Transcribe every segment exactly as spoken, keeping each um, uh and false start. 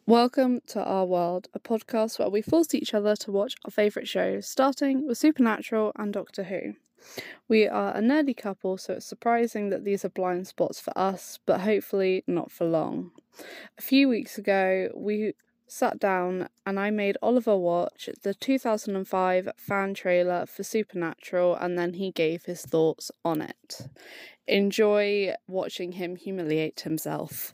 Welcome to Our World, a podcast where we force each other to watch our favourite shows, starting with Supernatural and Doctor Who. We are a nerdy couple, so it's surprising that these are blind spots for us, but hopefully not for long. A few weeks ago, we sat down and I made Oliver watch the two thousand five fan trailer for Supernatural, and then he gave his thoughts on it. Enjoy watching him humiliate himself.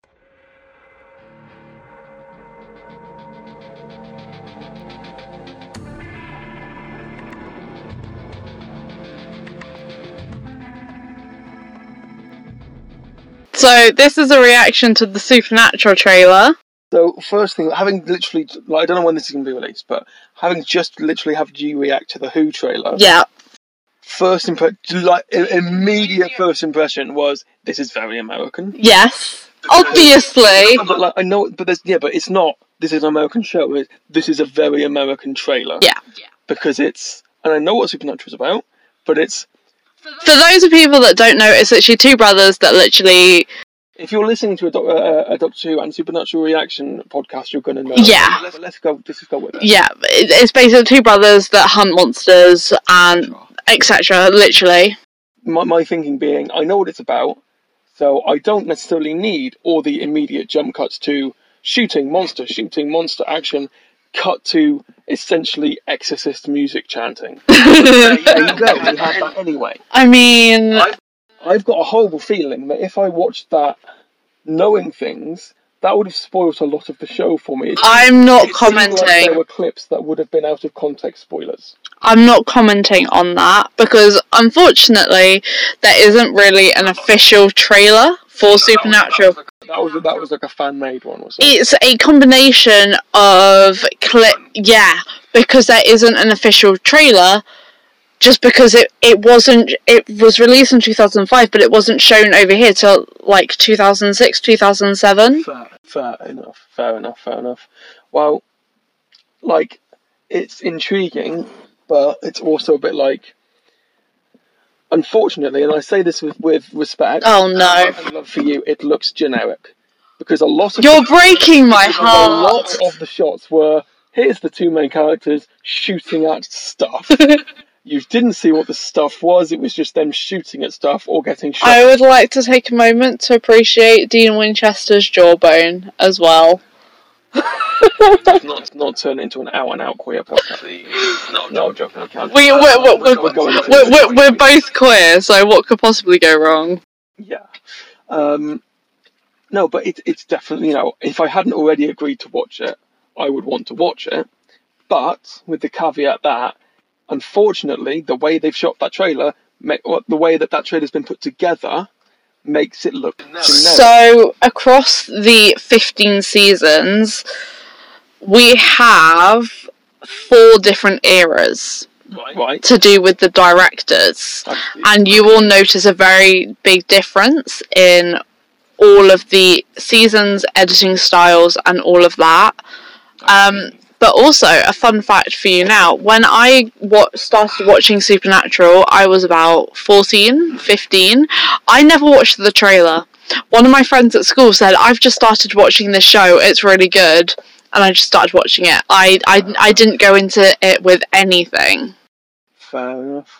So this is a reaction to the Supernatural trailer. So first thing, having literally, like, I don't know when this is going to be released, but having just literally had you react to the Who trailer. Yeah. First impression, like immediate first impression was, this is very American. Yes, obviously. But like, I know, but there's, yeah, but it's not. This is an American show. This is a very American trailer. Yeah. Yeah. Because it's, and I know what Supernatural is about, but it's. For those of people that don't know, it's literally two brothers that literally... If you're listening to a, doc, uh, a Doctor Who and Supernatural reaction podcast, you're going to know. Yeah. Let's, let's go, let's just go with it. Yeah, it's basically two brothers that hunt monsters and et cetera, literally. My, my thinking being, I know what it's about, so I don't necessarily need all the immediate jump cuts to shooting, monster, shooting, monster, action, cut to essentially Exorcist music chanting. there, there you go, we have that anyway. I mean... I've, I've got a horrible feeling that if I watched that knowing things, that would have spoiled a lot of the show for me. It I'm not it commenting. Like there were clips that would have been out of context spoilers. I'm not commenting on that because, unfortunately, there isn't really an official trailer for Supernatural. That was, that was like a fan-made one, wasn't it? It's a combination of clip, yeah, because there isn't an official trailer, just because it, it wasn't, it was released in two thousand five, but it wasn't shown over here till, like, two thousand six, two thousand seven. Fair, fair enough, fair enough, fair enough. Well, like, it's intriguing, but it's also a bit like, unfortunately, and I say this with, with respect, oh no, and love for you, it looks generic. Because a lot of... You're breaking my heart! A lot of the shots were, here's the two main characters shooting at stuff. You didn't see what the stuff was, it was just them shooting at stuff or getting shot. I would like to take a moment to appreciate Dean Winchester's jawbone as well. not not turn it into an hour and out queer podcast. No, no, I'm joking. I can't. We, we're, we're, we're, we're, we're, we're, we're both queer, so what could possibly go wrong? Yeah. Um, no, but it, it's definitely, you know, if I hadn't already agreed to watch it, I would want to watch it. But with the caveat that, unfortunately, the way they've shot that trailer, the way that that trailer's been put together, makes it look generic. So, across the fifteen seasons, we have four different eras right. to do with the directors. And you will notice a very big difference in all of the seasons, editing styles, and all of that. Um, but also, a fun fact for you now, when I wa- started watching Supernatural, I was about fourteen, fifteen. I never watched the trailer. One of my friends at school said, I've just started watching this show, it's really good. And I just started watching it. I, I, I didn't go into it with anything. Fair enough.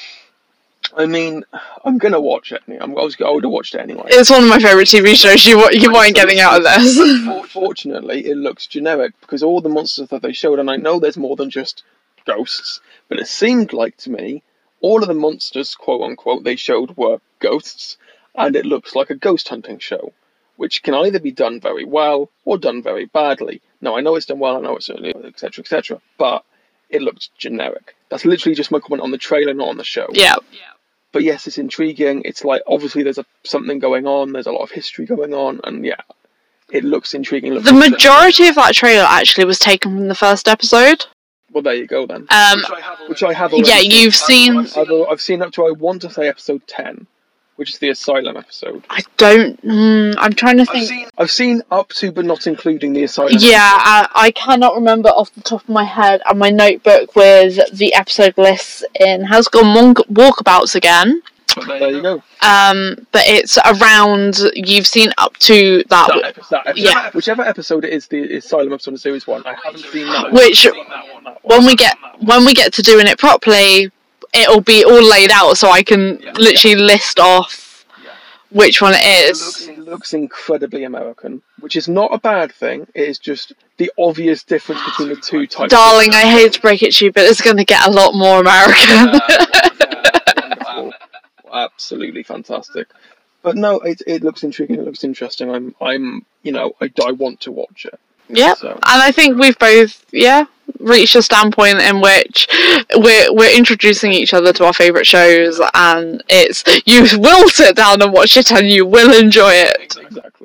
I mean, I'm going to watch it. I'm, I, was, I would have watched it anyway. It's one of my favourite T V shows. You, you weren't getting out of this. Fortunately, it looks generic because all the monsters that they showed, and I know there's more than just ghosts, but it seemed like to me, all of the monsters, quote unquote, they showed were ghosts, and it looks like a ghost hunting show, which can either be done very well or done very badly. Now, I know it's done well, I know it's certainly, et cetera, et cetera, but it looked generic. That's literally just my comment on the trailer, not on the show. Yeah. Yeah. But yes, it's intriguing. It's like, obviously there's a, something going on, there's a lot of history going on, and yeah, it looks intriguing. It looks the majority of that trailer actually was taken from the first episode. Well, there you go then. Um, which I have, which I have already yeah, seen. you've seen... I've, I've, I've seen up to, I want to say, episode ten, which is the Asylum episode. I don't... Mm, I'm trying to think... I've seen, I've seen up to, but not including the Asylum Yeah, I, I cannot remember off the top of my head, and my notebook with the episode lists in has gone walk- walkabouts again. there you go. Um, but it's around, you've seen up to that. That, epi- that episode, yeah. Whichever episode it is, the Asylum episode of series one. I haven't seen that. Which, That one, that one. when we get when we get to doing it properly, it'll be all laid out, so I can Yeah. literally list off Yeah. which one it It is. looks, it looks incredibly American, which is not a bad thing. It is just the obvious difference between the two types. Darling, I hate to break it to you, but it's going to get a lot more American. Uh, wonderful. Absolutely fantastic. But no, it it looks intriguing. It looks interesting. I'm I'm you know I, I want to watch it. Yeah, So. and I think we've both yeah reached a standpoint in which we're we're introducing each other to our favourite shows, and it's you will sit down and watch it, and you will enjoy it. Exactly.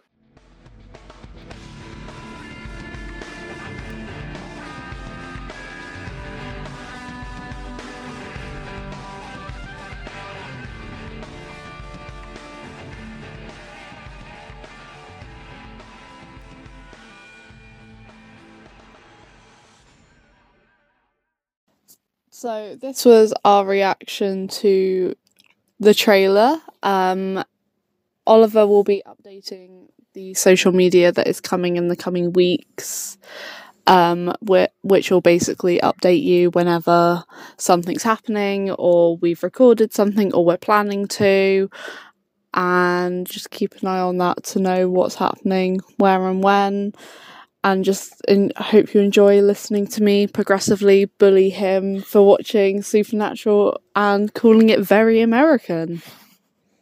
So this was our reaction to the trailer. Um, Oliver will be updating the social media that is coming in the coming weeks, um, wh- which will basically update you whenever something's happening, or we've recorded something, or we're planning to, and just keep an eye on that to know what's happening, where and when. And just in, I hope you enjoy listening to me progressively bully him for watching Supernatural and calling it very American.